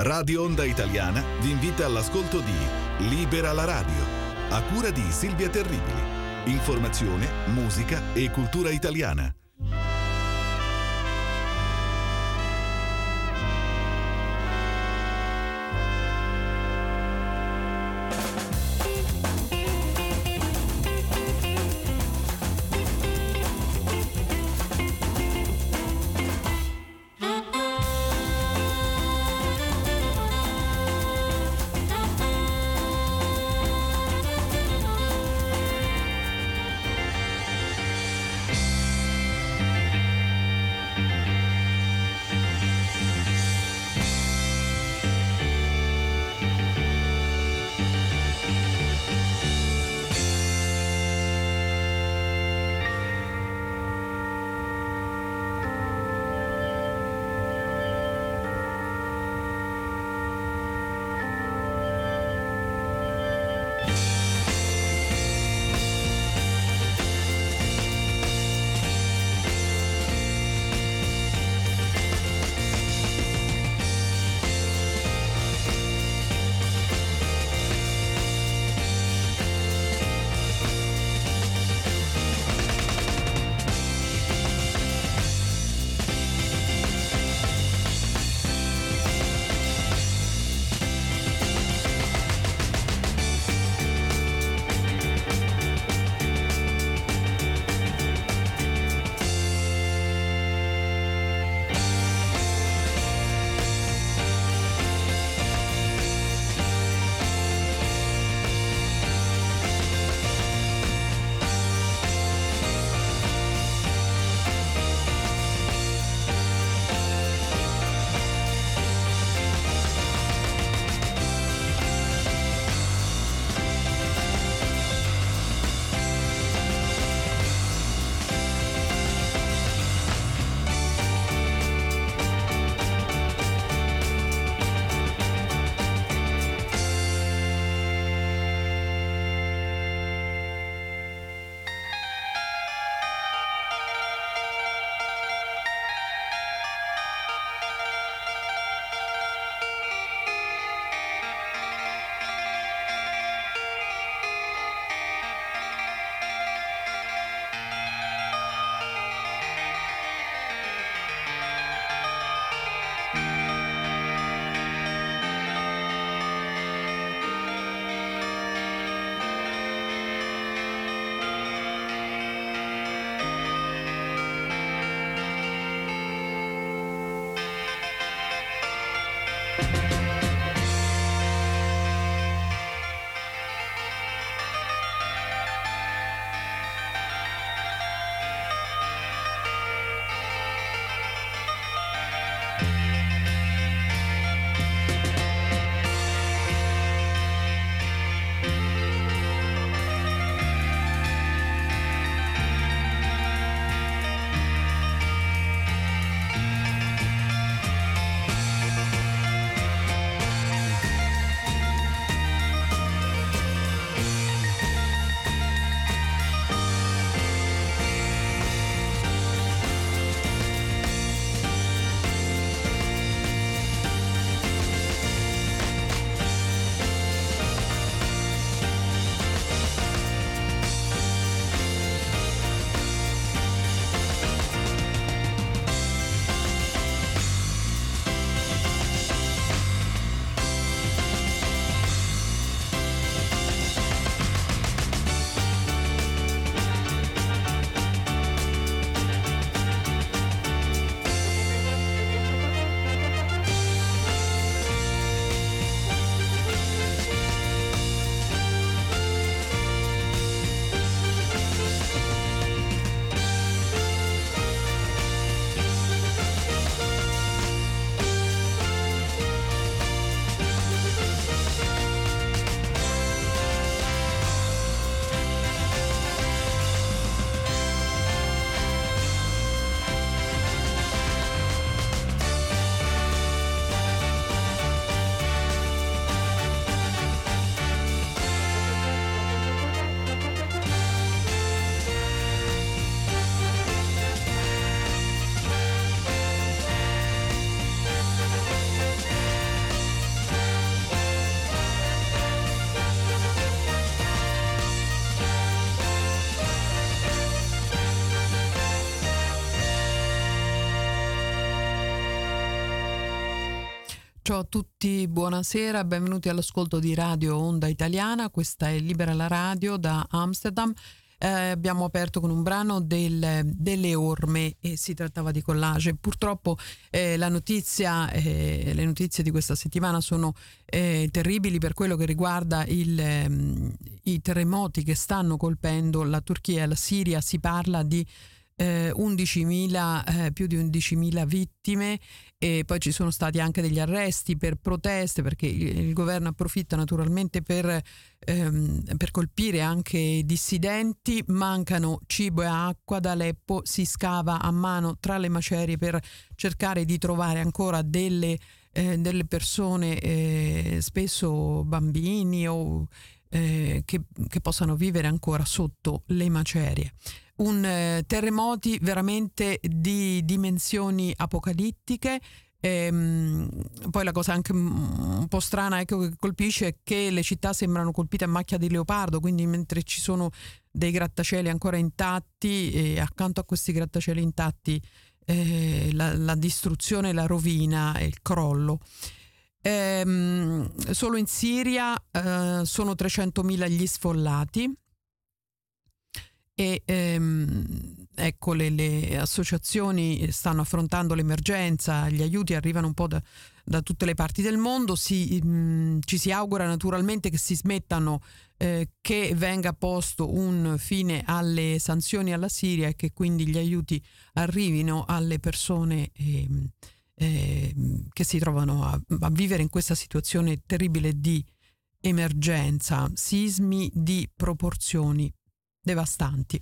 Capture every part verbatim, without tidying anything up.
Radio Onda Italiana vi invita all'ascolto di Libera la radio, a cura di Silvia Terribili. Informazione, musica e cultura italiana. Ciao a tutti, buonasera, benvenuti all'ascolto di Radio Onda Italiana. Questa è Libera la Radio da Amsterdam. Eh, abbiamo aperto con un brano del, delle orme e si trattava di collage. Purtroppo eh, la notizia, eh, le notizie di questa settimana sono eh, terribili per quello che riguarda il, eh, i terremoti che stanno colpendo la Turchia e la Siria. Si parla di eh, undicimila, eh, più di undicimila vittime, e poi ci sono stati anche degli arresti per proteste, perché il, il governo approfitta naturalmente per, ehm, per colpire anche i dissidenti. Mancano cibo e acqua. Da Aleppo si scava a mano tra le macerie per cercare di trovare ancora delle, eh, delle persone, eh, spesso bambini o eh, che, che possano vivere ancora sotto le macerie. Un eh, terremoti veramente di dimensioni apocalittiche. Ehm, poi la cosa anche un po' strana, ecco, che colpisce, è che le città sembrano colpite a macchia di leopardo, quindi mentre ci sono dei grattacieli ancora intatti, e accanto a questi grattacieli intatti eh, la, la distruzione, la rovina e il crollo. Ehm, solo in Siria eh, sono trecentomila gli sfollati. E ehm, ecco, le, le associazioni stanno affrontando l'emergenza, gli aiuti arrivano un po' da, da tutte le parti del mondo. Si, mh, ci si augura naturalmente che si smettano, eh, che venga posto un fine alle sanzioni alla Siria e che quindi gli aiuti arrivino alle persone eh, eh, che si trovano a, a vivere in questa situazione terribile di emergenza, sismi di proporzioni devastanti.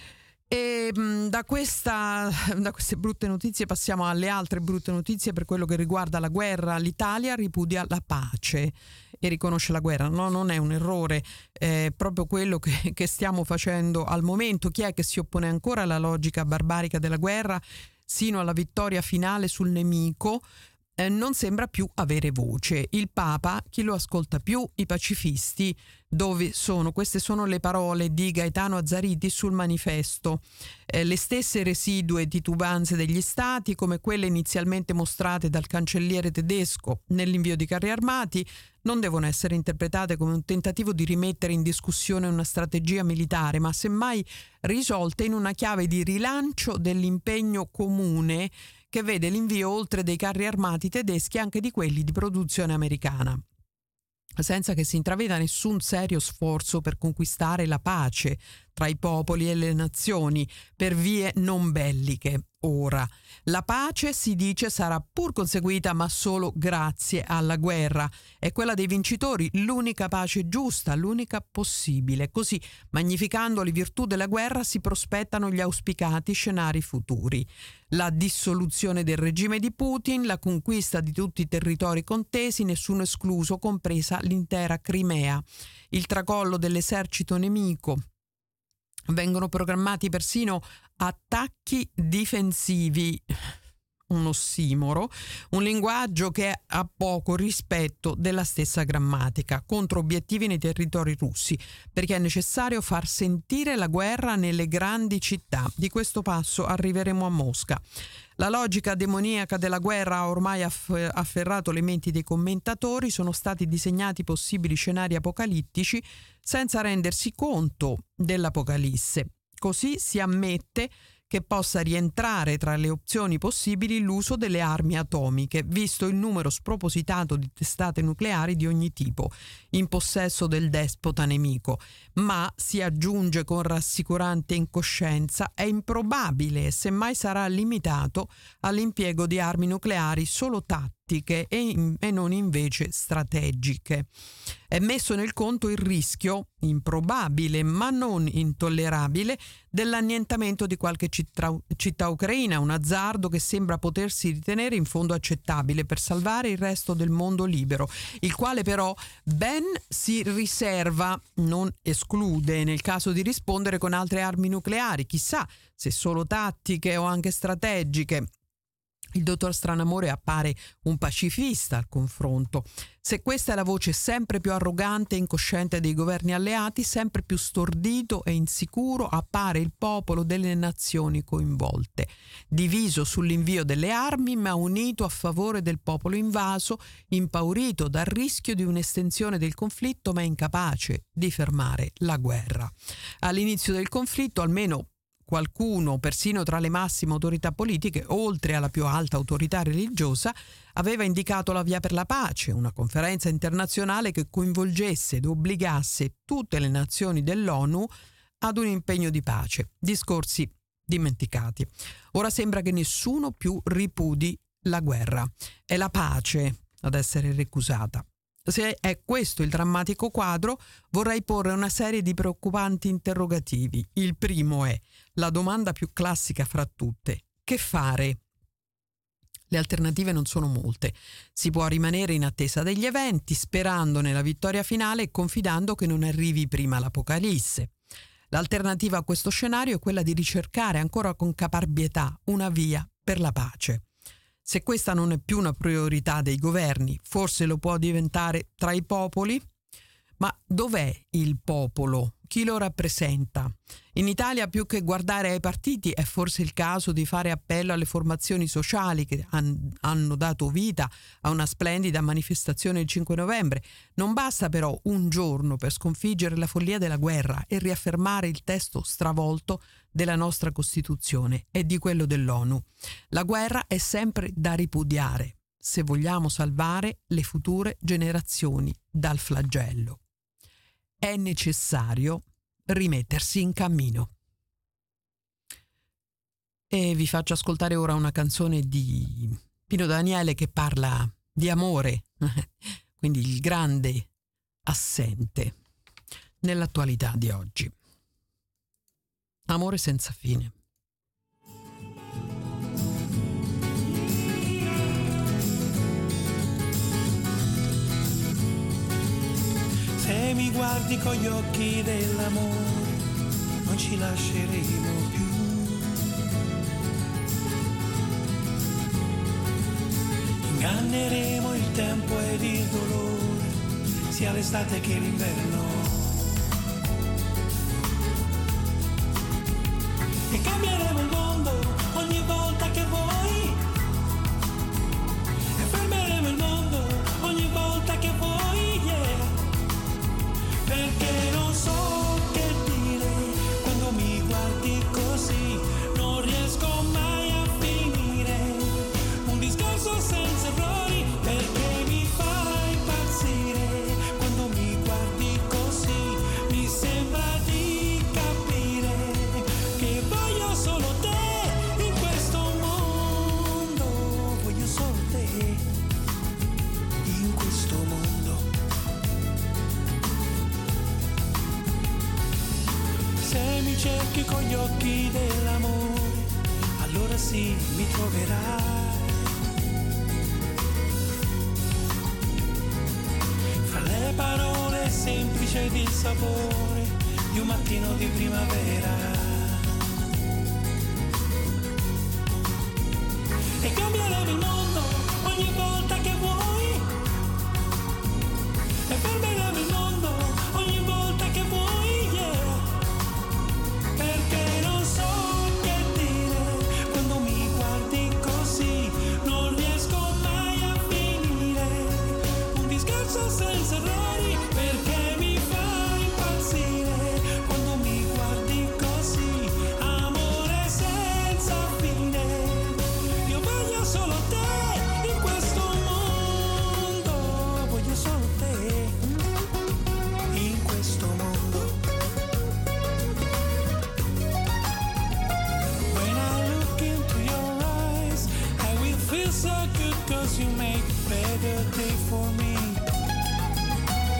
E mh, da, questa, da queste brutte notizie passiamo alle altre brutte notizie per quello che riguarda la guerra. L'Italia ripudia la pace e riconosce la guerra. No, non è un errore, è proprio quello che, che stiamo facendo al momento. Chi è che si oppone ancora alla logica barbarica della guerra sino alla vittoria finale sul nemico? Eh, non sembra più avere voce. Il Papa, chi lo ascolta più? I pacifisti. Dove sono? Queste sono le parole di Gaetano Azzariti sul Manifesto. Eh, le stesse residue titubanze degli stati, come quelle inizialmente mostrate dal cancelliere tedesco nell'invio di carri armati, non devono essere interpretate come un tentativo di rimettere in discussione una strategia militare, ma semmai risolte in una chiave di rilancio dell'impegno comune che vede l'invio, oltre dei carri armati tedeschi, anche di quelli di produzione americana, senza che si intraveda nessun serio sforzo per conquistare la pace tra i popoli e le nazioni per vie non belliche. Ora, la pace, si dice, sarà pur conseguita, ma solo grazie alla guerra. È quella dei vincitori, l'unica pace giusta, l'unica possibile. Così, magnificando le virtù della guerra, si prospettano gli auspicati scenari futuri. La dissoluzione del regime di Putin, la conquista di tutti i territori contesi, nessuno escluso, compresa l'intera Crimea, il tracollo dell'esercito nemico. Vengono programmati persino attacchi difensivi, un ossimoro, un linguaggio che ha poco rispetto della stessa grammatica, contro obiettivi nei territori russi, perché è necessario far sentire la guerra nelle grandi città. Di questo passo arriveremo a Mosca. La logica demoniaca della guerra ha ormai aff- afferrato le menti dei commentatori. Sono stati disegnati possibili scenari apocalittici senza rendersi conto dell'apocalisse. Così si ammette che possa rientrare tra le opzioni possibili l'uso delle armi atomiche, visto il numero spropositato di testate nucleari di ogni tipo in possesso del despota nemico. Ma, si aggiunge con rassicurante incoscienza, è improbabile e semmai sarà limitato all'impiego di armi nucleari solo tattiche e, in, e non invece strategiche. È messo nel conto il rischio, improbabile ma non intollerabile, dell'annientamento di qualche città, città ucraina, un azzardo che sembra potersi ritenere in fondo accettabile per salvare il resto del mondo libero, il quale però ben si riserva, non esclude, nel caso di rispondere con altre armi nucleari, chissà se solo tattiche o anche strategiche. Il dottor Stranamore appare un pacifista al confronto. Se questa è la voce sempre più arrogante e incosciente dei governi alleati, sempre più stordito e insicuro appare il popolo delle nazioni coinvolte, diviso sull'invio delle armi ma unito a favore del popolo invaso, impaurito dal rischio di un'estensione del conflitto ma incapace di fermare la guerra. All'inizio del conflitto, almeno qualcuno, persino tra le massime autorità politiche, oltre alla più alta autorità religiosa, aveva indicato la via per la pace, una conferenza internazionale che coinvolgesse ed obbligasse tutte le nazioni dell'ONU ad un impegno di pace. Discorsi dimenticati. Ora sembra che nessuno più ripudi la guerra. È la pace ad essere recusata. Se è questo il drammatico quadro, vorrei porre una serie di preoccupanti interrogativi. Il primo è la domanda più classica fra tutte: che fare? Le alternative non sono molte. Si può rimanere in attesa degli eventi, sperando nella vittoria finale e confidando che non arrivi prima l'Apocalisse. L'alternativa a questo scenario è quella di ricercare ancora con caparbietà una via per la pace. Se questa non è più una priorità dei governi, forse lo può diventare tra i popoli? Ma dov'è il popolo? Chi lo rappresenta? In Italia, più che guardare ai partiti, è forse il caso di fare appello alle formazioni sociali che han, hanno dato vita a una splendida manifestazione il cinque novembre. Non basta però un giorno per sconfiggere la follia della guerra e riaffermare il testo stravolto della nostra Costituzione e di quello dell'ONU. La guerra è sempre da ripudiare, se vogliamo salvare le future generazioni dal flagello. È necessario rimettersi in cammino. E vi faccio ascoltare ora una canzone di Pino Daniele che parla di amore, quindi il grande assente nell'attualità di oggi. Amore senza fine. Se mi guardi con gli occhi dell'amore, non ci lasceremo più. Inganneremo il tempo ed il dolore, sia l'estate che l'inverno. E cambieremo il mondo ogni volta che vuoi. E fermeremo il mondo ogni volta che vuoi, yeah. Perché non so che dire quando mi guardi così, non riesco mai a finire un discorso senza errori, perché mi fai impazzire quando mi guardi così, mi sembra di capire che voglio solo te in questo mondo, voglio solo te in questo mondo. Se mi cerchi con gli occhi dell'amore, allora sì mi troverai. Fra le parole semplici ed il sapore di un mattino di primavera. E cambieremo il mondo ogni volta che vuoi. E fermeremo il mondo ogni volta che vuoi, yeah. Perché non so che dire quando mi guardi così, non riesco mai a finire un discorso senza errori, perché mi fai impazzire quando mi guardi così, amore senza fine. Io voglio solo te in questo mondo, voglio solo te in questo mondo. When I look into your eyes, I will feel so good, cause you make a better day for me.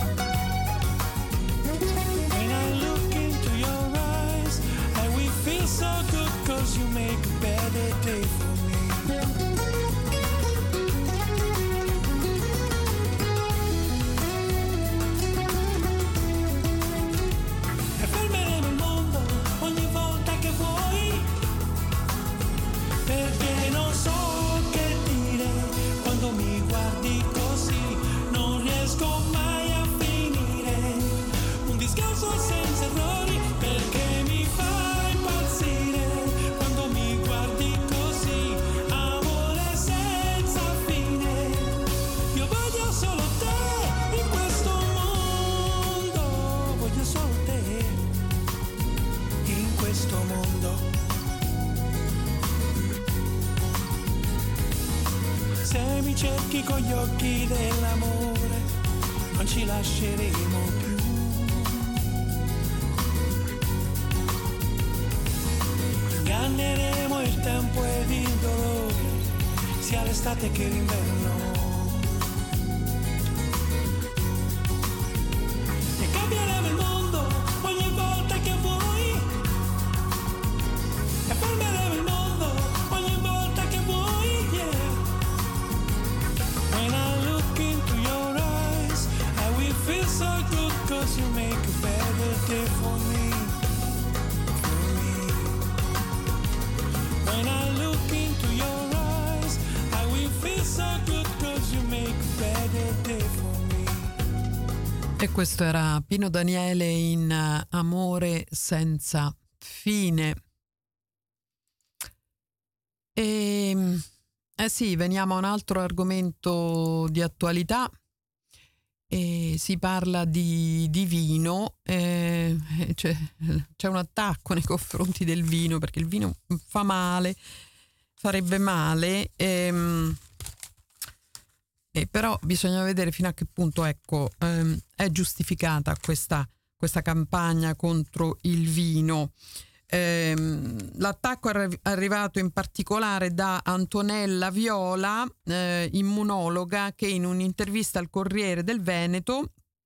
gli occhi dell'amore, non ci lasceremo più. Inganneremo il tempo ed il dolore, sia l'estate che l'inverno. E cambieremo il mondo ogni volta che vuoi. E fermeremo il mondo ogni volta che vuoi, yeah. When I look into your eyes, I will feel so good, cause you make a better day for me, for me. When I look into your eyes, I will feel so good, cause you make a better day for me. E questo era Pino Daniele in uh, Amore senza fine. E eh sì, veniamo a un altro argomento di attualità. E si parla di, di vino, eh, c'è, c'è un attacco nei confronti del vino, perché il vino fa male, farebbe male, ehm, e però bisogna vedere fino a che punto, ecco, ehm, è giustificata questa, questa campagna contro il vino. Ehm, l'attacco è arrivato in particolare da Antonella Viola, eh, immunologa, che in un'intervista al Corriere del Veneto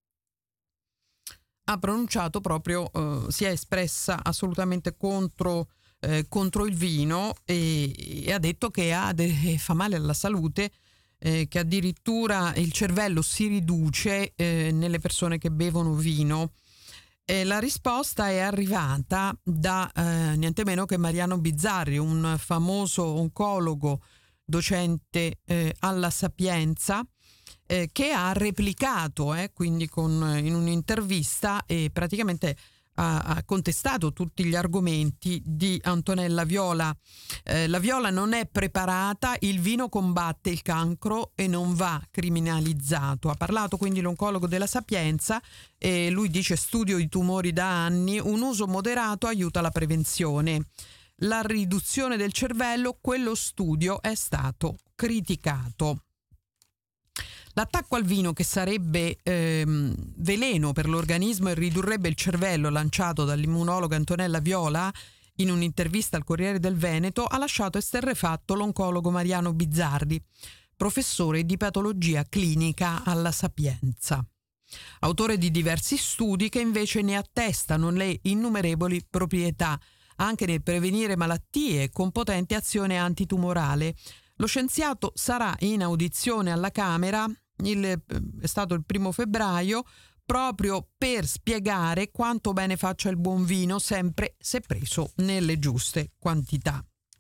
ha pronunciato proprio, eh, si è espressa assolutamente contro, eh, contro il vino e, e ha detto che ha de- fa male alla salute, eh, che addirittura il cervello si riduce eh, nelle persone che bevono vino. E la risposta è arrivata da eh, niente meno che Mariano Bizzarri, un famoso oncologo docente eh, alla Sapienza, eh, che ha replicato, eh, quindi con, in un'intervista, e praticamente ha, ha contestato tutti gli argomenti di Antonella Viola. Eh, la Viola non è preparata, il vino combatte il cancro e non va criminalizzato. Ha parlato quindi l'oncologo della Sapienza e lui dice: studio i tumori da anni, un uso moderato aiuta la prevenzione. La riduzione del cervello, quello studio è stato criticato. L'attacco al vino, che sarebbe ehm, veleno per l'organismo e ridurrebbe il cervello, lanciato dall'immunologa Antonella Viola in un'intervista al Corriere del Veneto, ha lasciato esterrefatto l'oncologo Mariano Bizzarri, professore di patologia clinica alla Sapienza, autore di diversi studi che invece ne attestano le innumerevoli proprietà, anche nel prevenire malattie con potente azione antitumorale. Lo scienziato sarà in audizione alla Camera, il, è stato il primo febbraio, proprio per spiegare quanto bene faccia il buon vino, sempre se preso nelle giuste quantità.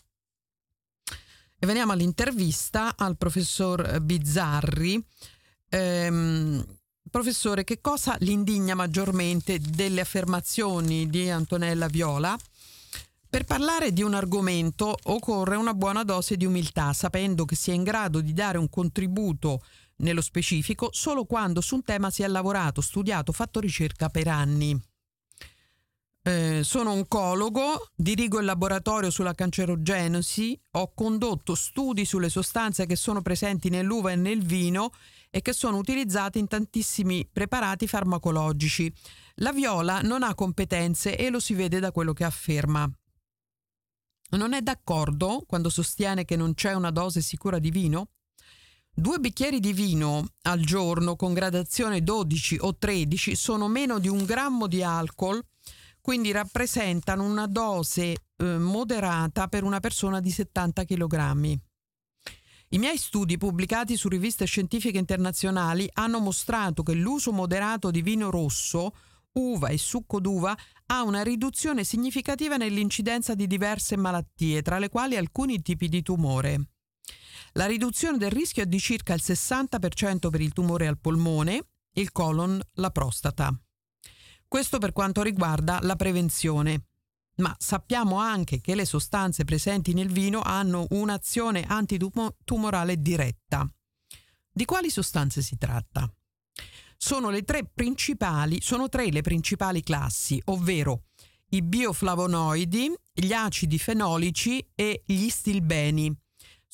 E veniamo all'intervista al professor Bizzarri. Ehm, professore, che cosa l'indigna maggiormente delle affermazioni di Antonella Viola? Per parlare di un argomento occorre una buona dose di umiltà, sapendo che si è in grado di dare un contributo nello specifico solo quando su un tema si è lavorato, studiato, fatto ricerca per anni. Eh, sono oncologo, dirigo il laboratorio sulla cancerogenesi, ho condotto studi sulle sostanze che sono presenti nell'uva e nel vino e che sono utilizzate in tantissimi preparati farmacologici. La Viola non ha competenze e lo si vede da quello che afferma. Non è d'accordo quando sostiene che non c'è una dose sicura di vino? Due bicchieri di vino al giorno con gradazione dodici o tredici sono meno di un grammo di alcol, quindi rappresentano una dose eh, moderata per una persona di settanta chilogrammi. I miei studi, pubblicati su riviste scientifiche internazionali, hanno mostrato che l'uso moderato di vino rosso, uva e succo d'uva ha una riduzione significativa nell'incidenza di diverse malattie, tra le quali alcuni tipi di tumore. La riduzione del rischio è di circa il sessanta per cento per il tumore al polmone, il colon, la prostata. Questo per quanto riguarda la prevenzione. Ma sappiamo anche che le sostanze presenti nel vino hanno un'azione antitumorale diretta. Di quali sostanze si tratta? Sono le tre principali, sono tre le principali classi, ovvero i bioflavonoidi, gli acidi fenolici e gli stilbeni.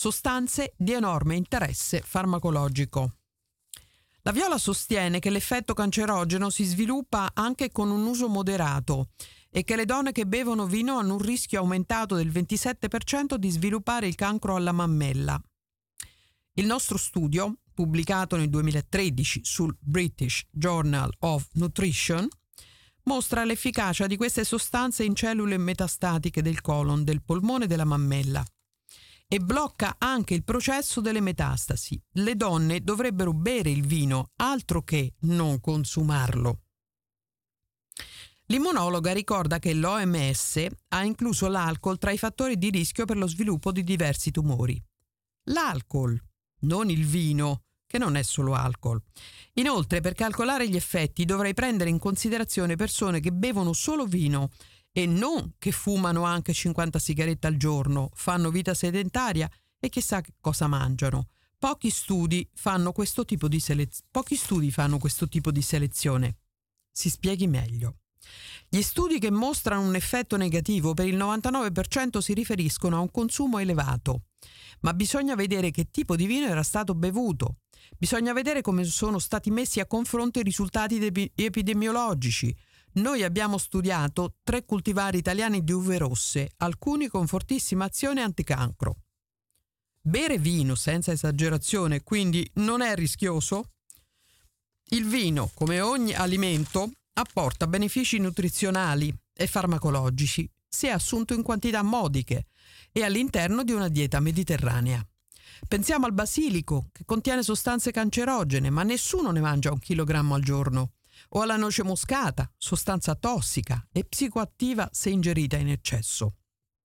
sostanze di enorme interesse farmacologico. La Viola sostiene che l'effetto cancerogeno si sviluppa anche con un uso moderato e che le donne che bevono vino hanno un rischio aumentato del ventisette per cento di sviluppare il cancro alla mammella. Il nostro studio, pubblicato nel duemilatredici sul British Journal of Nutrition, mostra l'efficacia di queste sostanze in cellule metastatiche del colon, del polmone e della mammella e blocca anche il processo delle metastasi. Le donne dovrebbero bere il vino, altro che non consumarlo. L'immunologa ricorda che l'O M S ha incluso l'alcol tra i fattori di rischio per lo sviluppo di diversi tumori. L'alcol, non il vino, che non è solo alcol. Inoltre, per calcolare gli effetti dovrei prendere in considerazione persone che bevono solo vino e non che fumano anche cinquanta sigarette al giorno, fanno vita sedentaria e chissà che cosa mangiano. Pochi studi fanno questo tipo di selez- pochi studi fanno questo tipo di selezione. Si spieghi meglio. Gli studi che mostrano un effetto negativo per il novantanove per cento si riferiscono a un consumo elevato, ma bisogna vedere che tipo di vino era stato bevuto. Bisogna vedere come sono stati messi a confronto i risultati de- epidemiologici. Noi abbiamo studiato tre cultivari italiani di uve rosse, alcuni con fortissima azione anticancro. Bere vino senza esagerazione, quindi, non è rischioso? Il vino, come ogni alimento, apporta benefici nutrizionali e farmacologici se assunto in quantità modiche e all'interno di una dieta mediterranea. Pensiamo al basilico, che contiene sostanze cancerogene, ma nessuno ne mangia un chilogrammo al giorno, o alla noce moscata, sostanza tossica e psicoattiva se ingerita in eccesso.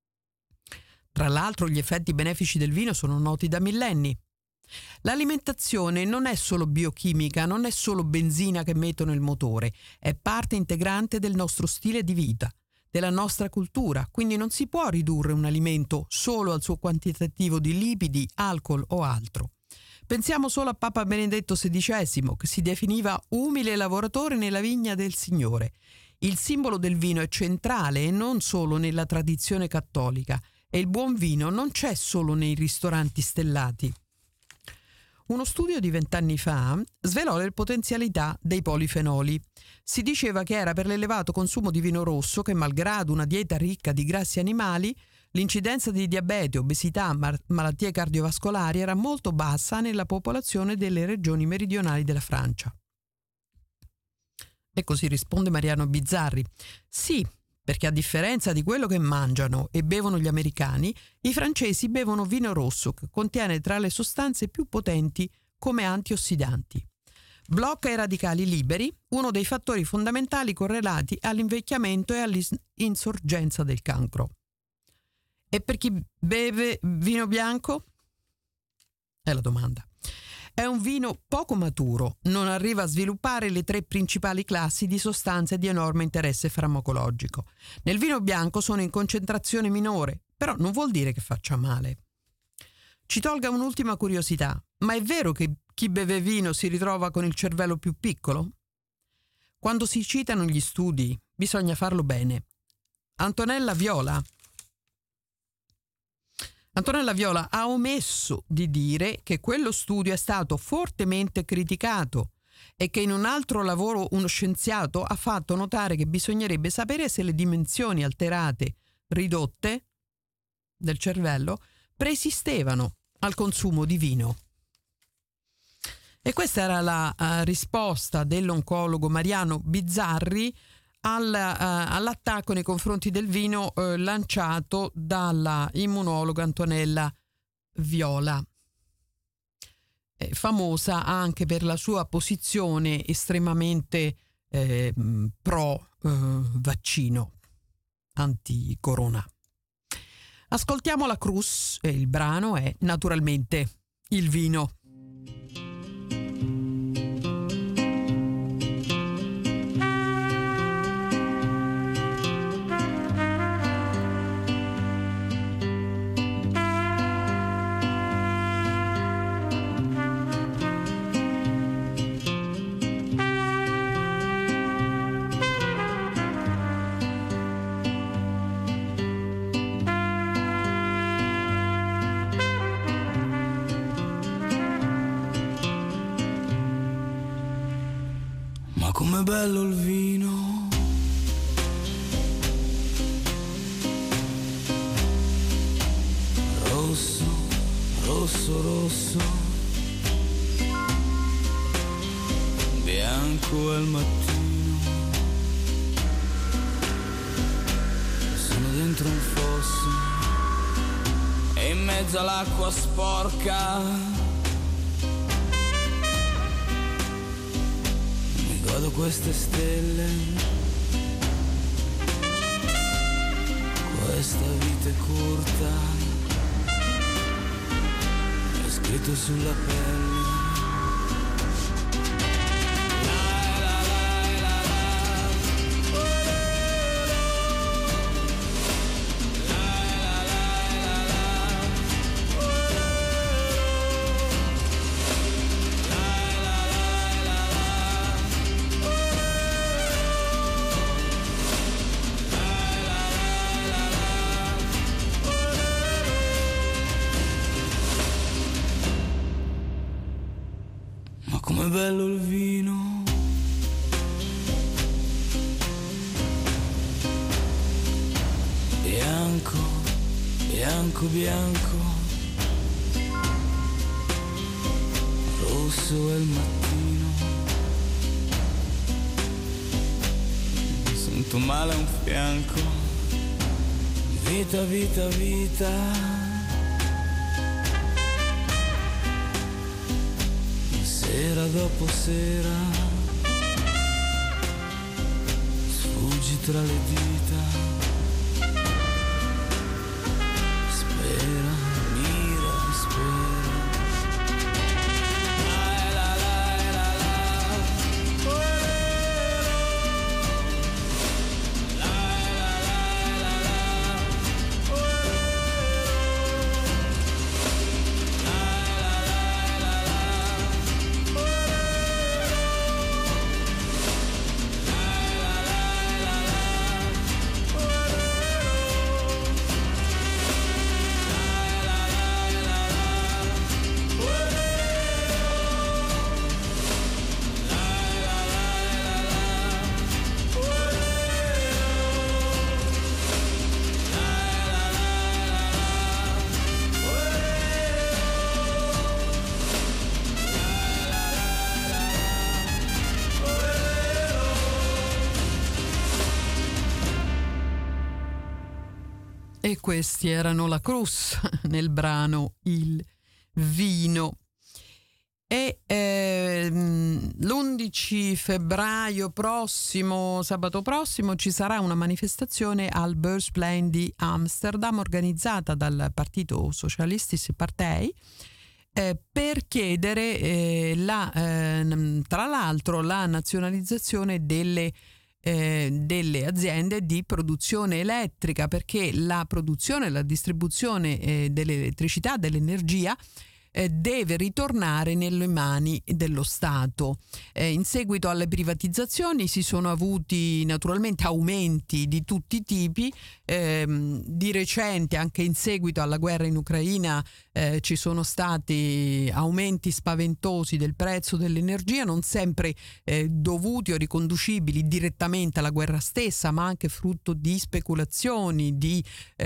Tra l'altro, gli effetti benefici del vino sono noti da millenni. L'alimentazione non è solo biochimica, non è solo benzina che metto nel motore, è parte integrante del nostro stile di vita, della nostra cultura, quindi non si può ridurre un alimento solo al suo quantitativo di lipidi, alcol o altro. Pensiamo solo a Papa Benedetto sedicesimo, che si definiva umile lavoratore nella vigna del Signore. Il simbolo del vino è centrale e non solo nella tradizione cattolica, e il buon vino non c'è solo nei ristoranti stellati. Uno studio di vent'anni fa svelò le potenzialità dei polifenoli. Si diceva che era per l'elevato consumo di vino rosso che, malgrado una dieta ricca di grassi animali, l'incidenza di diabete, obesità, mar- malattie cardiovascolari era molto bassa nella popolazione delle regioni meridionali della Francia. E così risponde Mariano Bizzarri. Sì, perché a differenza di quello che mangiano e bevono gli americani, i francesi bevono vino rosso che contiene tra le sostanze più potenti come antiossidanti. Blocca i radicali liberi, uno dei fattori fondamentali correlati all'invecchiamento e all'insorgenza del cancro. E per chi beve vino bianco? È la domanda. È un vino poco maturo, non arriva a sviluppare le tre principali classi di sostanze di enorme interesse farmacologico. Nel vino bianco sono in concentrazione minore, però non vuol dire che faccia male. Ci tolga un'ultima curiosità, ma è vero che chi beve vino si ritrova con il cervello più piccolo? Quando si citano gli studi, bisogna farlo bene. Antonella Viola Antonella Viola ha omesso di dire che quello studio è stato fortemente criticato e che in un altro lavoro uno scienziato ha fatto notare che bisognerebbe sapere se le dimensioni alterate, ridotte del cervello, preesistevano al consumo di vino. E questa era la uh, risposta dell'oncologo Mariano Bizzarri Al, uh, all'attacco nei confronti del vino uh, lanciato dalla immunologa Antonella Viola, eh, famosa anche per la sua posizione estremamente eh, pro uh, vaccino anti-corona. Ascoltiamo la Cruz e il brano è naturalmente Il vino. bello il vino. Rosso, rosso, rosso, bianco al mattino. Sono dentro un fosso e in mezzo all'acqua sporca mi godo queste stelle, questa vita è corta, è scritto sulla pelle. Com'è bello il vino, bianco, bianco, bianco, rosso è il mattino, sento male a un fianco, vita, vita, vita. Sera dopo sera sfuggi tra le dita, spera, mira, spera. La la la la la, la la la la la. E questi erano la Cruz nel brano Il vino. E ehm, l'undici febbraio prossimo, sabato prossimo, ci sarà una manifestazione al Beursplein di Amsterdam organizzata dal Partito Socialistisch Partij eh, per chiedere eh, la, eh, tra l'altro la nazionalizzazione delle Eh, delle aziende di produzione elettrica, perché la produzione e la distribuzione eh, dell'elettricità, dell'energia eh, deve ritornare nelle mani dello Stato. Eh, in seguito alle privatizzazioni si sono avuti naturalmente aumenti di tutti i tipi, ehm, di recente anche in seguito alla guerra in Ucraina eh, ci sono stati aumenti spaventosi del prezzo dell'energia, non sempre eh, dovuti o riconducibili direttamente alla guerra stessa, ma anche frutto di speculazioni, di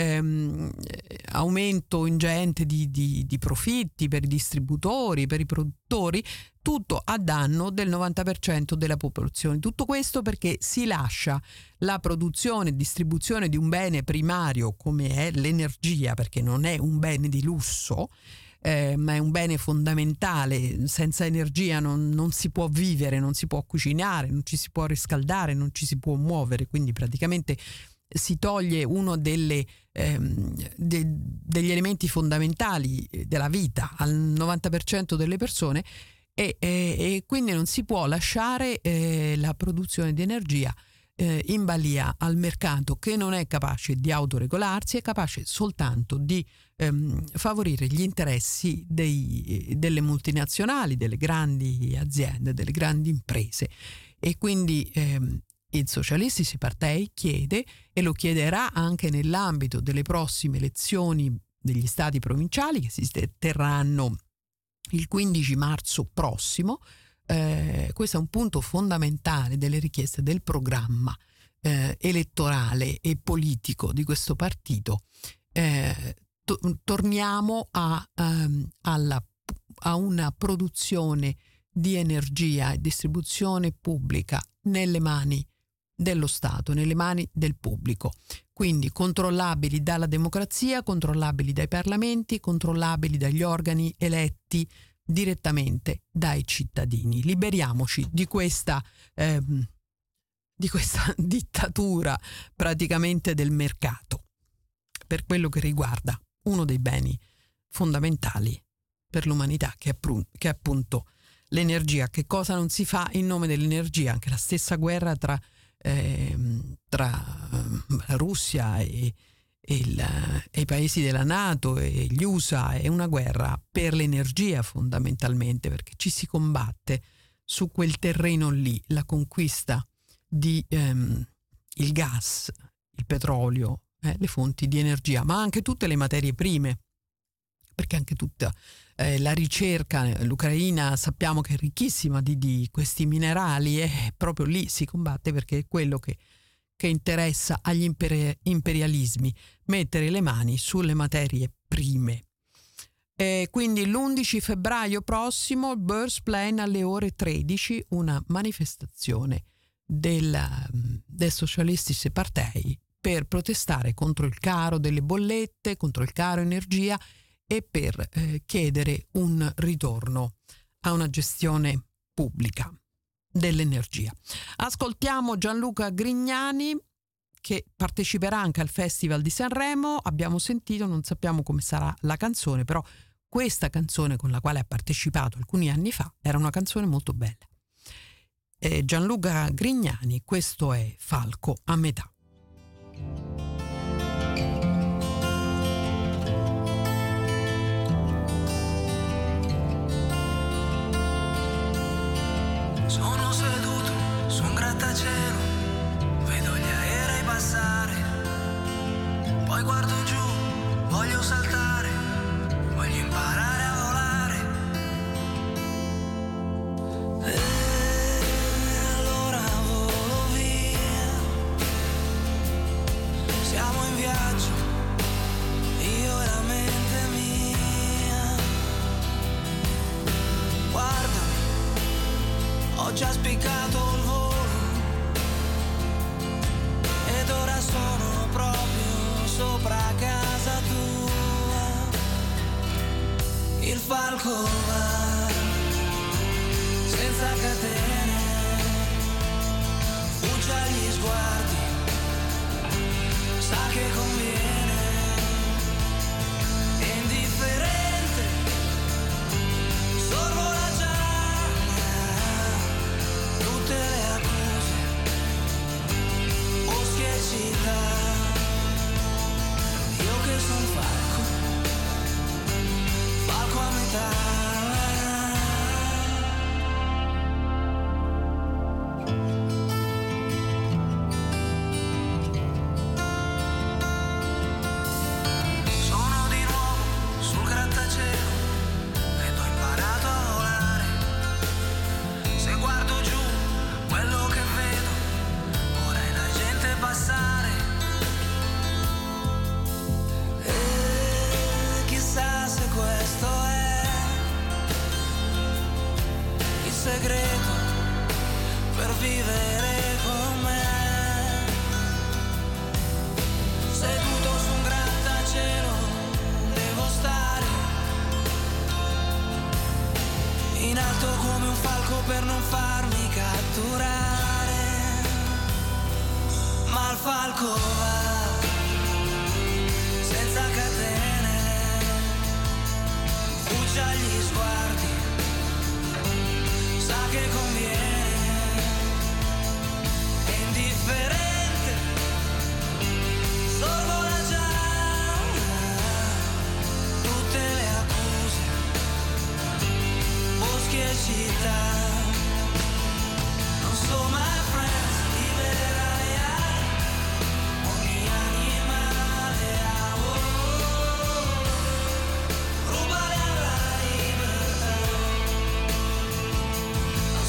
ehm, aumento ingente di, di, di profitti per i distributori, per i produttori, tutto a danno del novanta per cento della popolazione. Tutto questo perché si lascia la produzione e distribuzione di un bene primario come è l'energia, perché non è un bene di lusso, eh, ma è un bene fondamentale. Senza energia non, non si può vivere, non si può cucinare, non ci si può riscaldare, non ci si può muovere, quindi praticamente si toglie uno delle, ehm, de, degli elementi fondamentali della vita al novanta per cento delle persone e, e, e quindi non si può lasciare eh, la produzione di energia eh, in balia al mercato, che non è capace di autoregolarsi, è capace soltanto di ehm, favorire gli interessi dei, delle multinazionali, delle grandi aziende, delle grandi imprese. E quindi ehm, il Socialistisch Partij chiede, e lo chiederà anche nell'ambito delle prossime elezioni degli stati provinciali che si terranno il quindici marzo prossimo, eh, questo è un punto fondamentale delle richieste del programma eh, elettorale e politico di questo partito. Eh, to- torniamo a, um, alla, a una produzione di energia e distribuzione pubblica nelle mani dello Stato, nelle mani del pubblico, quindi controllabili dalla democrazia, controllabili dai parlamenti, controllabili dagli organi eletti direttamente dai cittadini. Liberiamoci di questa, ehm, di questa dittatura praticamente del mercato per quello che riguarda uno dei beni fondamentali per l'umanità, che è, pr- che è appunto l'energia. Che cosa non si fa in nome dell'energia? Anche la stessa guerra tra, eh, tra la Russia e, e, il, e i paesi della NATO e gli U S A è una guerra per l'energia fondamentalmente, perché ci si combatte su quel terreno lì, la conquista di ehm, il gas, il petrolio, eh, le fonti di energia, ma anche tutte le materie prime, perché anche tutta eh, la ricerca, l'Ucraina sappiamo che è ricchissima di, di questi minerali e proprio lì si combatte, perché è quello che, che interessa agli imperi- imperialismi, mettere le mani sulle materie prime. E quindi l'undici febbraio prossimo, Burst Plan alle ore tredici, una manifestazione del, del Socialistische Partei per protestare contro il caro delle bollette, contro il caro energia e per eh, chiedere un ritorno a una gestione pubblica dell'energia. Ascoltiamo Gianluca Grignani, che parteciperà anche al Festival di Sanremo. Abbiamo sentito, non sappiamo come sarà la canzone, però questa canzone con la quale ha partecipato alcuni anni fa era una canzone molto bella. Eh, Gianluca Grignani, questo è Falco a metà. Sono seduto su un grattacielo, vedo gli aerei passare, poi guardo giù, voglio saltare, voglio imparare a volare. E allora volo via, siamo in viaggio, io e la mente mia. Guardami, ho già spiccato il volo ed ora sono proprio sopra casa tua. Il falco va senza catene, fugge agli sguardi, sa che conviene, è indifferente, sorvola già tutte le accuse, boschi e città. Io che son falco, falco a metà. Sono di nuovo sul grattacielo ed ho imparato a volare. Se guardo giù, quello che vedo ora è la gente passare. E chissà se questo è il segreto per vivere con me. Seduto su un grattacielo devo stare in alto come un falco per non farmi catturare. Ma il falco va senza catene, fugge agli sguardi, sa che conviene, è indifferente, sorvola già tutte le accuse, boschi e città. Non so my friends, libera le ali, ogni animale ha oh, rubare alla libertà.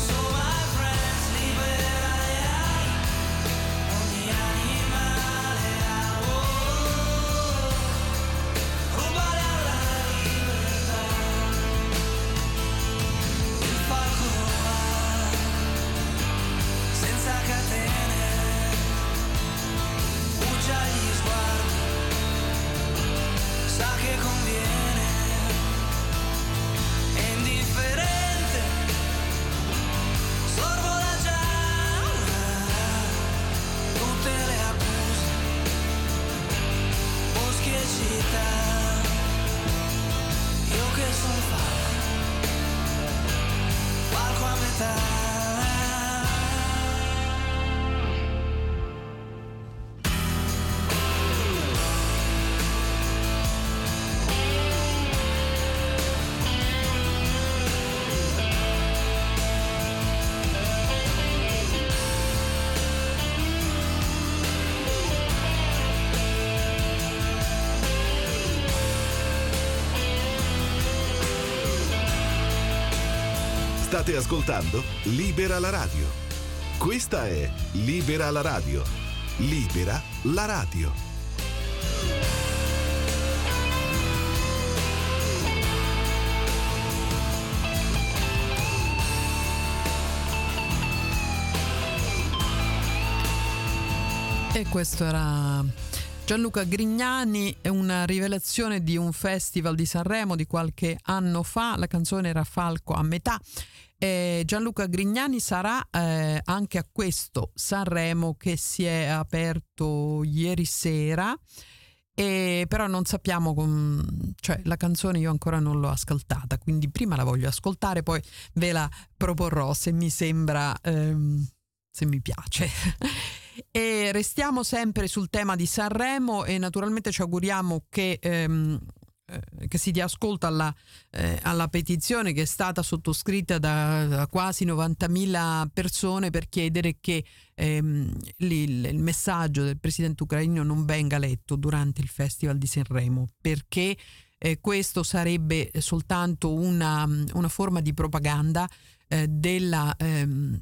State ascoltando Libera la radio. Questa è Libera la radio. Libera la radio. E questo era Gianluca Grignani, è una rivelazione di un festival di Sanremo di qualche anno fa. La canzone era Falco a metà. E Gianluca Grignani sarà eh, anche a questo Sanremo che si è aperto ieri sera, e però non sappiamo com- cioè la canzone io ancora non l'ho ascoltata, quindi prima la voglio ascoltare, poi ve la proporrò se mi sembra ehm, se mi piace. E restiamo sempre sul tema di Sanremo e naturalmente ci auguriamo che, ehm, eh, che si dia ascolto alla, eh, alla petizione che è stata sottoscritta da, da quasi novantamila persone per chiedere che ehm, il, il messaggio del presidente ucraino non venga letto durante il Festival di Sanremo, perché eh, questo sarebbe soltanto una, una forma di propaganda eh, della... Ehm,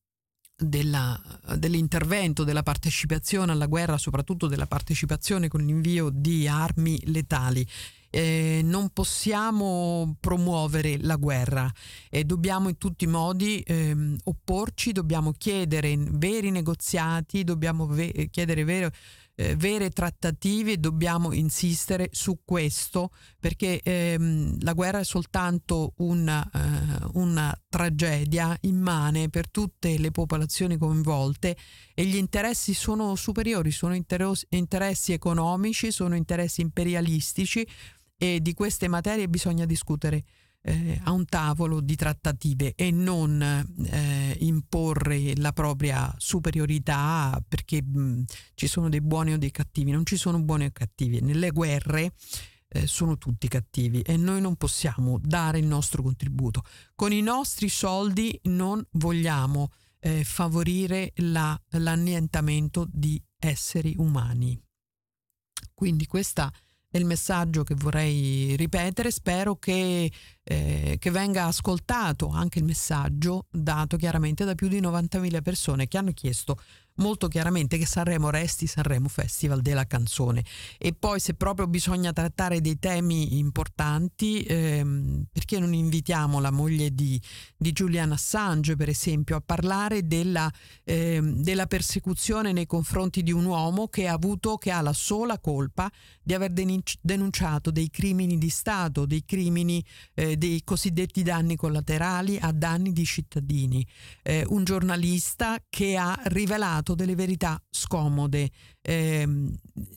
Della, dell'intervento, della partecipazione alla guerra, soprattutto della partecipazione con l'invio di armi letali. Eh, non possiamo promuovere la guerra e dobbiamo in tutti i modi ehm, opporci, dobbiamo chiedere veri negoziati, dobbiamo ve- chiedere vero, eh, vere trattative, dobbiamo insistere su questo, perché ehm, la guerra è soltanto una, eh, una tragedia immane per tutte le popolazioni coinvolte e gli interessi sono superiori, sono interos- interessi economici, sono interessi imperialistici, e di queste materie bisogna discutere eh, a un tavolo di trattative e non eh, imporre la propria superiorità, perché mh, ci sono dei buoni o dei cattivi. Non ci sono buoni o cattivi. Nelle guerre eh, sono tutti cattivi e noi non possiamo dare il nostro contributo. Con i nostri soldi non vogliamo eh, favorire la, l'annientamento di esseri umani. Quindi questa è il messaggio che vorrei ripetere. Spero che, eh, che venga ascoltato anche il messaggio dato chiaramente da più di novantamila persone che hanno chiesto molto chiaramente che Sanremo resti Sanremo Festival della canzone. E poi, se proprio bisogna trattare dei temi importanti, ehm, perché non invitiamo la moglie di, di Julian Assange, per esempio, a parlare della, ehm, della persecuzione nei confronti di un uomo che ha avuto, che ha la sola colpa di aver denunciato dei crimini di Stato, dei crimini, eh, dei cosiddetti danni collaterali a danni di cittadini. Eh, un giornalista che ha rivelato delle verità scomode, ehm,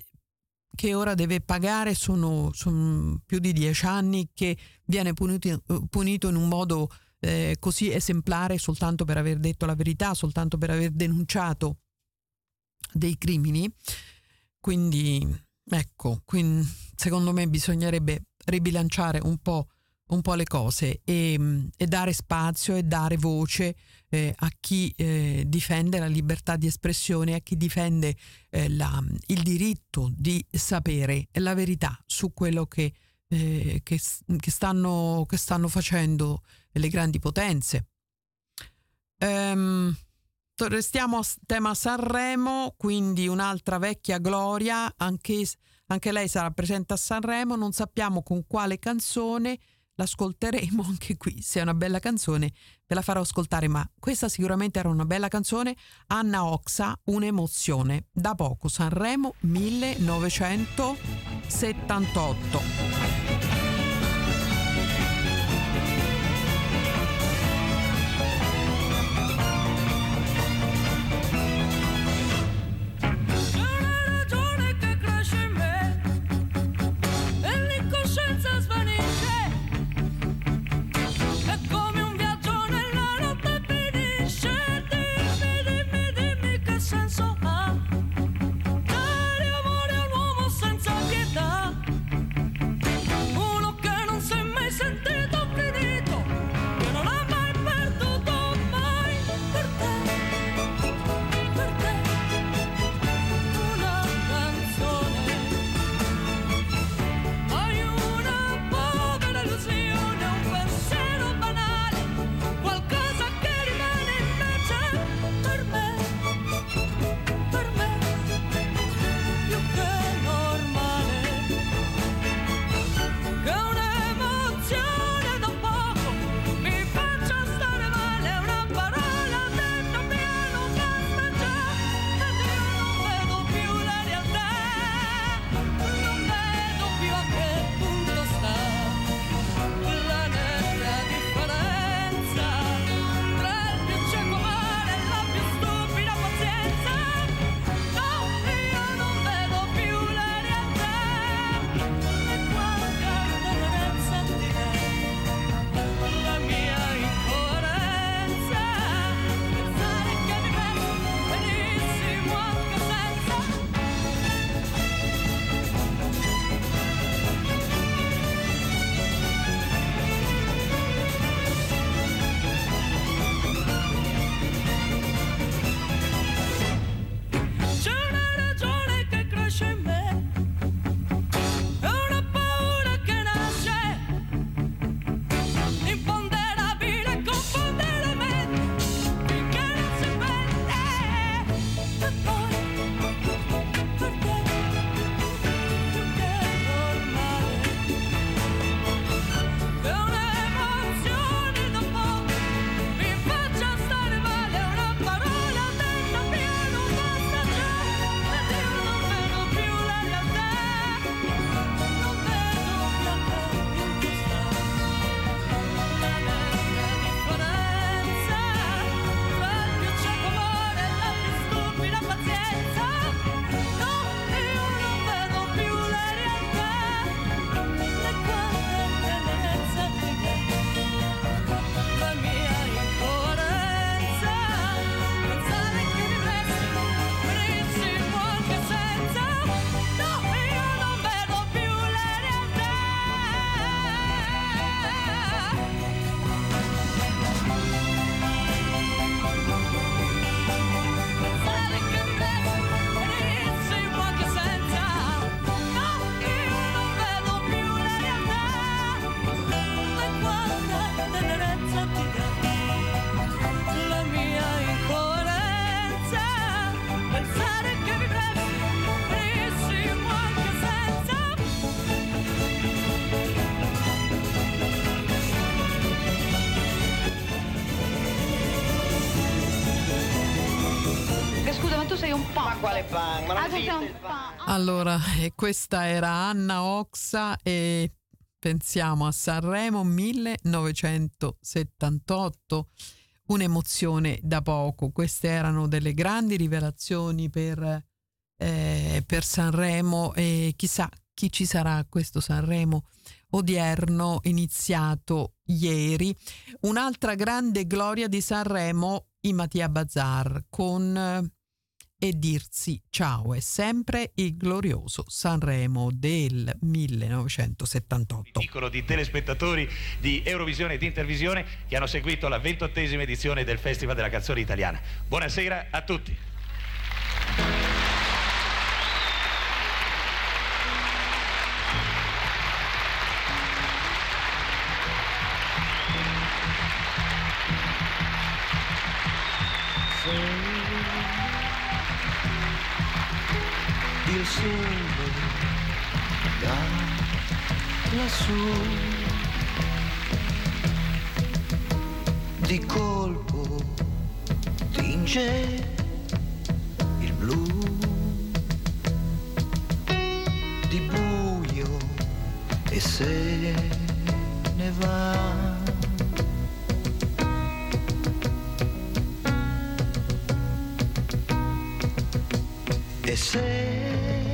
che ora deve pagare. Sono, sono più di dieci anni che viene punito, punito in un modo eh, così esemplare soltanto per aver detto la verità, soltanto per aver denunciato dei crimini. Quindi ecco, quindi, secondo me bisognerebbe ribilanciare un po', un po' le cose e, e dare spazio e dare voce eh, a chi eh, difende la libertà di espressione, a chi difende eh, la, il diritto di sapere la verità su quello che, eh, che, che, stanno, che stanno facendo le grandi potenze. Um, restiamo a tema Sanremo, quindi un'altra vecchia gloria, anche, anche lei sarà presente a Sanremo, non sappiamo con quale canzone. L'ascolteremo anche qui. Se è una bella canzone ve la farò ascoltare, ma questa sicuramente era una bella canzone. Anna Oxa, Un'emozione. Da poco, Sanremo millenovecentosettantotto. Dare amore a un uomo senza pietà. pensare che vivessi, benissimo anche senza. Scusa, ma tu sei un punk. Ma quale punk? Ma non Ah, tu sei esiste un il punk. punk. Allora, e questa era Anna Oxa e pensiamo a Sanremo millenovecentosettantotto, un'emozione da poco. Queste erano delle grandi rivelazioni per, eh, per Sanremo e chissà chi ci sarà a questo Sanremo odierno iniziato ieri. Un'altra grande gloria di Sanremo, i Mattia Bazar con eh, E dirsi ciao. È sempre il glorioso Sanremo del millenovecentosettantotto. Piccolo di telespettatori di Eurovisione e di Intervisione che hanno seguito la ventottesima edizione del Festival della Canzone Italiana. Buonasera a tutti. Il sole da lassù di colpo tinge il blu di buio e se ne va. E se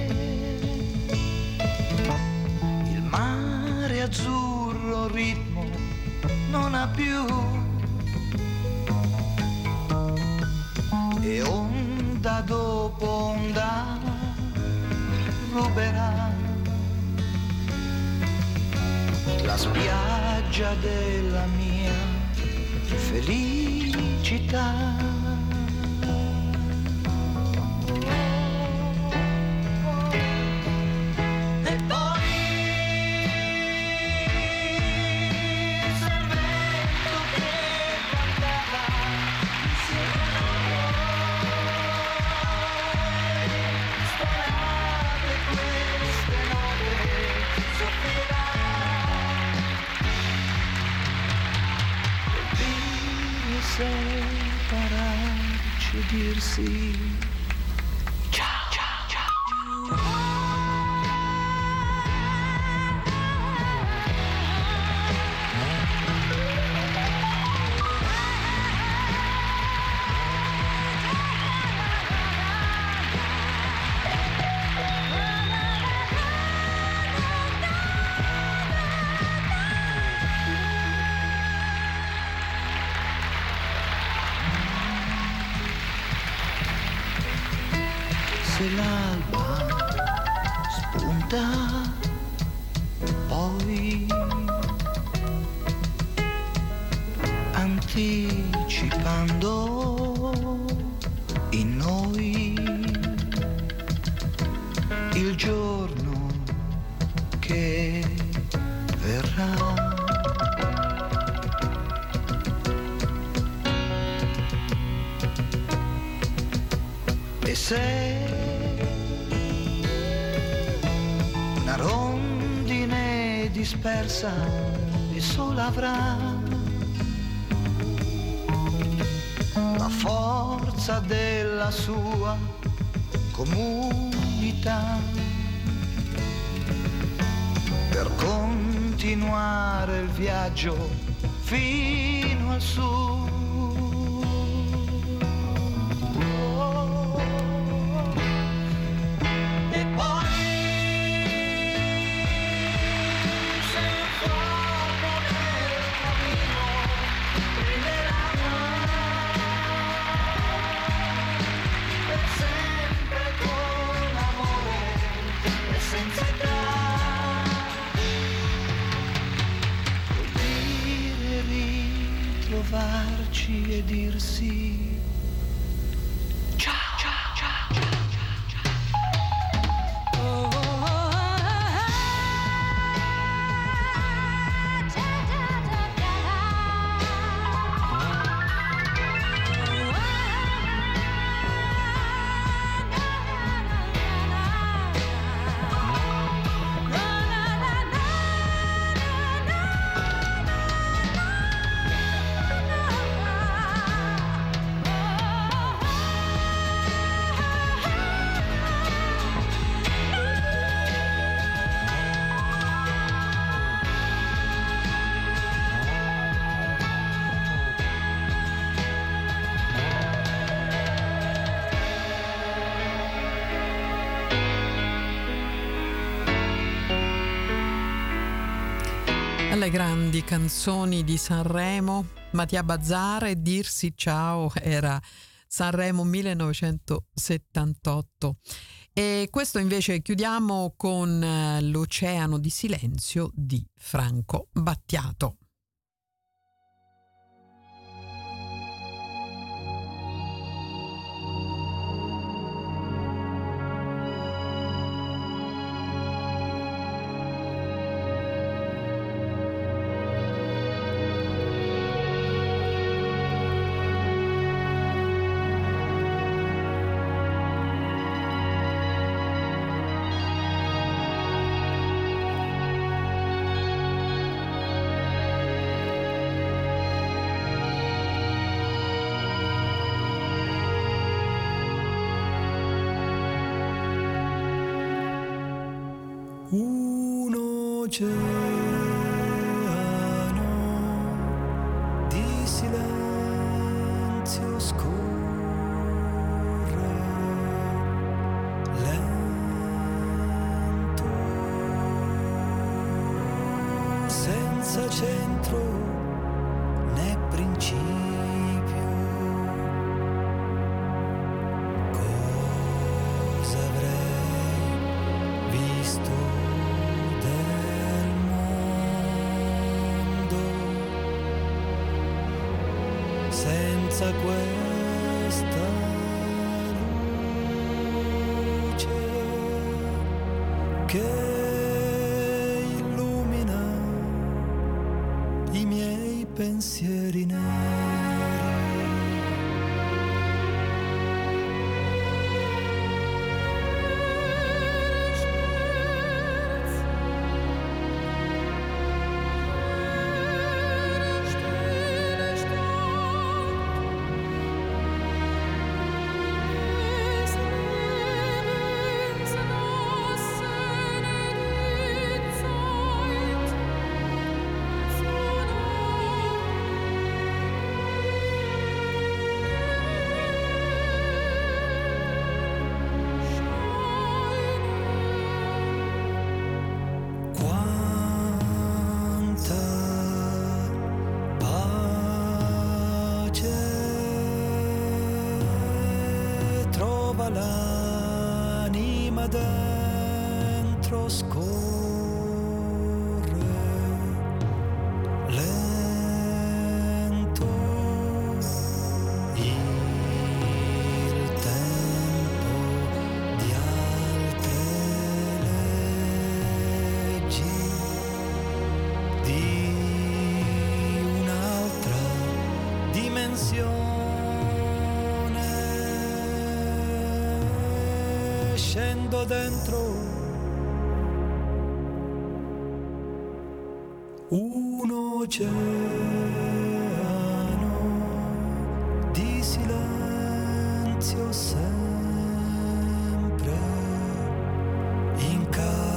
il mare azzurro ritmo non ha più e onda dopo onda ruberà la spiaggia della mia felicità. Separarci e dirsi ciao, ciao, ciao, ciao. Se l'alba spunta poi anticipando in noi il giorno che verrà. E se una rondine dispersa e sola avrà la forza della sua comunità per continuare il viaggio fino al sud. Trovarci e dirsi ciao, ciao, ciao, ciao, ciao, ciao. Oh, oh, oh, oh, Alle grandi canzoni di Sanremo, Mattia Bazzara e Dirsi ciao, era Sanremo millenovecentosettantotto. E questo invece chiudiamo con L'Oceano di Silenzio di Franco Battiato. Un oceano di silenzio scorre lento, senza centro né principio. Cosa avrei visto del mondo senza questa luce che illumina i miei pensieri neri. L'anima dentro scorre lento il tempo di altre leggi di un'altra dimensione. Scendo dentro un oceano di silenzio sempre in calma.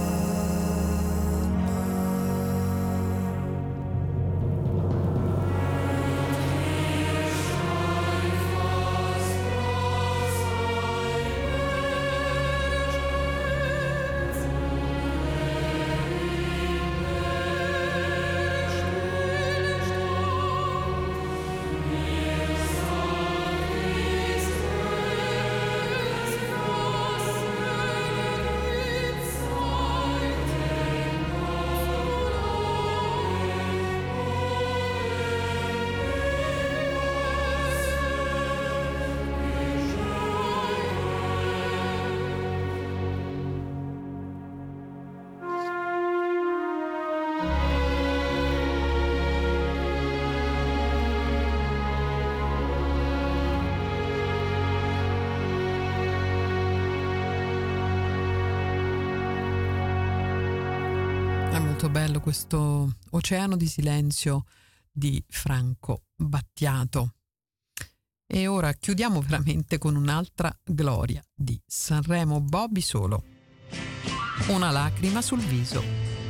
Bello questo Oceano di Silenzio di Franco Battiato. E ora chiudiamo veramente con un'altra gloria di Sanremo, Bobby Solo, Una lacrima sul viso.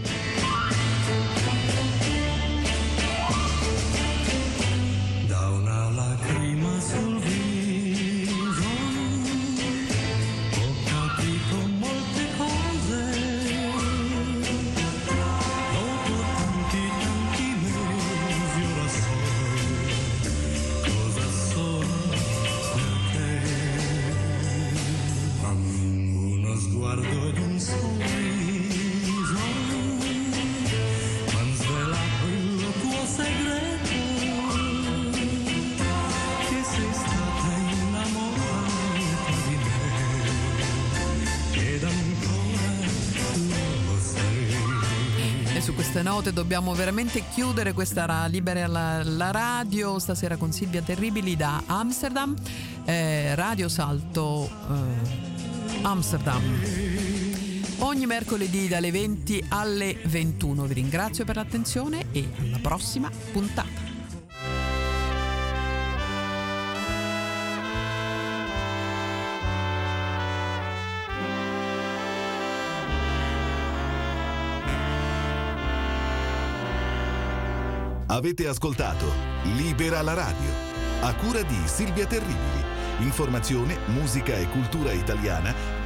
Da una lacrima sul viso ho capito molte cose. Dopo tanti tanti uno sguardo ed un sorriso m'han svelato il tuo segreto, che sei stata innamorata di me ed ancora lo sei. E su queste note dobbiamo veramente chiudere questa Libera la, la radio stasera con Silvia Terribili da Amsterdam, eh, Radio Salto eh, Amsterdam, ogni mercoledì dalle venti alle ventuno. Vi ringrazio per l'attenzione e alla prossima puntata. Avete ascoltato Libera la radio, a cura di Silvia Terribili. Informazione, musica e cultura italiana